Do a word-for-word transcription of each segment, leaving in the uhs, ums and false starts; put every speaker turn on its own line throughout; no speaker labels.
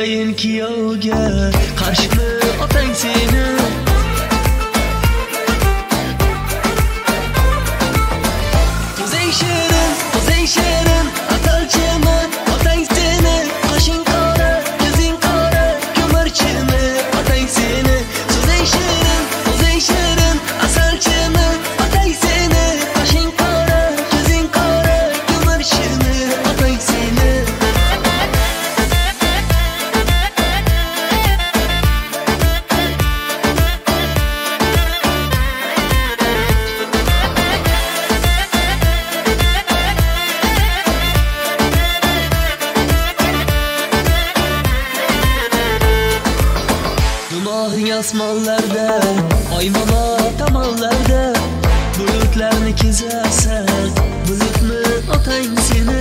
Ketayin kiyovga qarshimi otang seni. O'zing shirin, o'zing shirin, atalchimi otang seni. Qoshing qora, ko'zing qora, ko'mirchimi otang seni. O'zing shirin, o'zing shirin, asalchimi otang seni. Qoshing qora, ko'zing qora, ko'mirchimi otang seni. Gunohing osmonlarda, oy momo tomonlarda, bulutlarni kezarsan, bulutmi otang seni.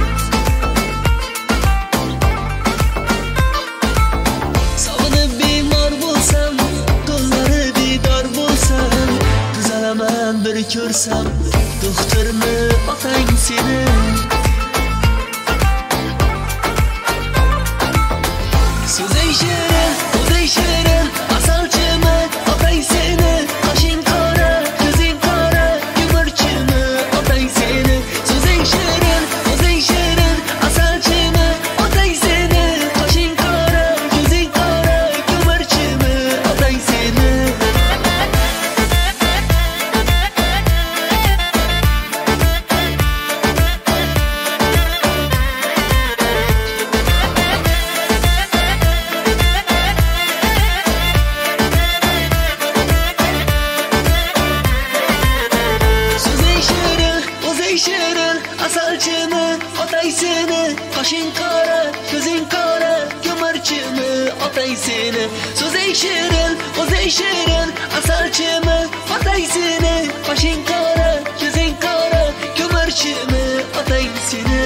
Sog'inib bemor bo'lsam, qo'llari didor bo'lsam, tuzalaman bir ko'rsam, doktormi otang seni. So'zing shirin, o'zing shirin, asalchimi otang seni. Qoshing qora, ko'zing qora, ko'mirchimi otang seni. So'zing shirin, o'zing shirin, asalchimi otang seni. Qoshing qora, ko'zing qora, ko'mirchimi otang seni. Shirin, asalchimi otang seni. Qoshing qora, ko'zing qora, ko'mirchimi otang seni. So'zing shirin, o'zing shirin, asalchimi otang seni. Qoshing qora, ko'zing qora, ko'mirchimi otang seni.